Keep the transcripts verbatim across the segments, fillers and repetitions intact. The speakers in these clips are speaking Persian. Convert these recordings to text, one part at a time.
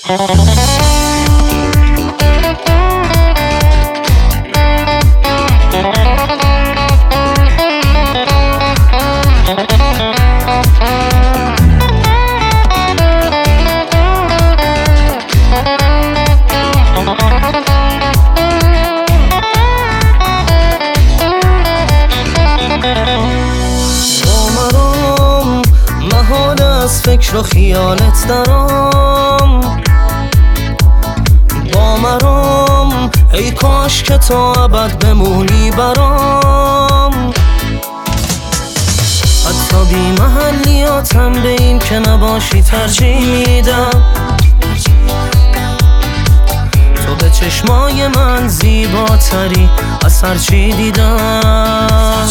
فکر و خیالت دارم با مرام، ای کاش که تا ابد بمونی برام. حتی بی محلیاتم به این که نباشی ترجیح میدم. تو به چشمای من زیباتری از هرچی دیدم.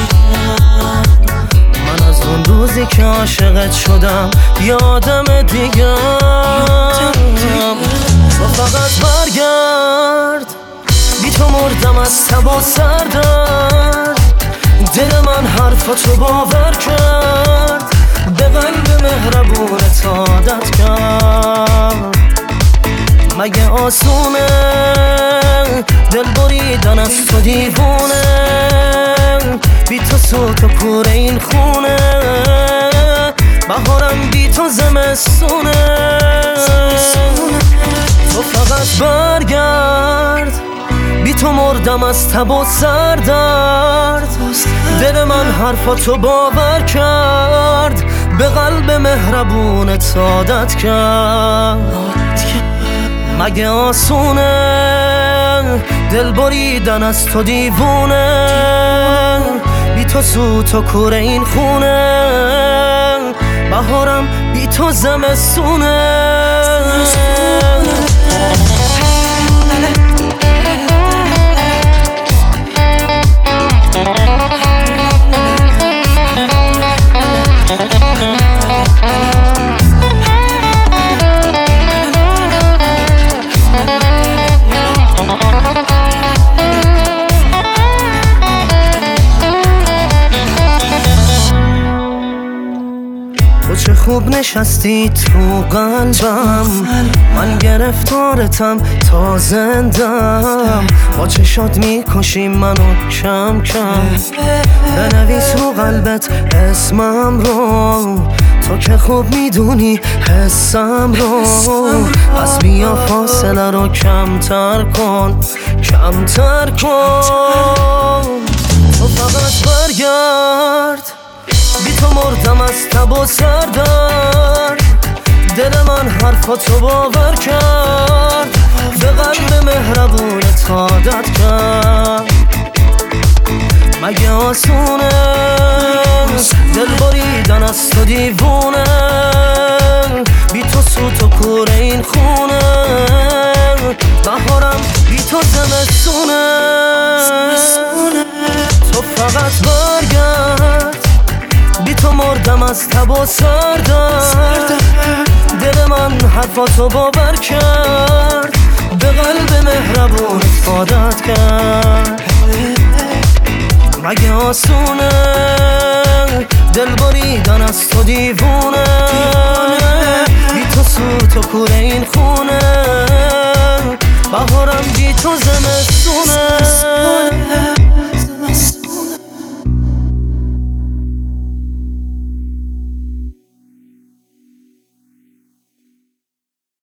من از اون روزی که عاشقت شدم یادم دیگه. تو فقط برگرد، بی تو مردم از تب و سردرد. دل من حرفاتو باور کرد، به قلب مهربونت عادت کرد. مگه آسونه دل بریدن از تو دیوونه؟ بی تو سوت و کور این خونه، بهارم بی تو زمستونه. تو فقط برگرد، بی تو مردم از تب و سردرد. دل من حرفاتو باور کرد، به قلب مهربونت عادت کرد. مگه آسونه دل بریدن از تو دیوونه؟ بی تو سوت و کور این خونه، بهارم بی تو زمستونه. چه خوب نشستی تو قلبم، من گرفتارتم تا زندم. با چشات میکشی منو کم کم، بنویس رو قلبت اسمم رو. تو که خوب میدونی حسم رو، پس بیا فاصله رو کمتر کن، کمتر کن. تو فقط برگرد، بی تو مردم از تب و سردرد. دل من حرفاتو باور کرد، به قلب مهربونت عادت کرد. مگه آسونه دل بریدن از تو دیوونه؟ بی تو سوت و کور این خونه، بهارم بی تو زمستونه. تو فقط برگرد، بی تو مردم از تب و سردرد. دل من حرفاتو باور کرد، به قلب مهربونت عادت کرد. مگه آسونه دل بریدن از تو دیوونه؟ بی تو سوت و کور این خونه،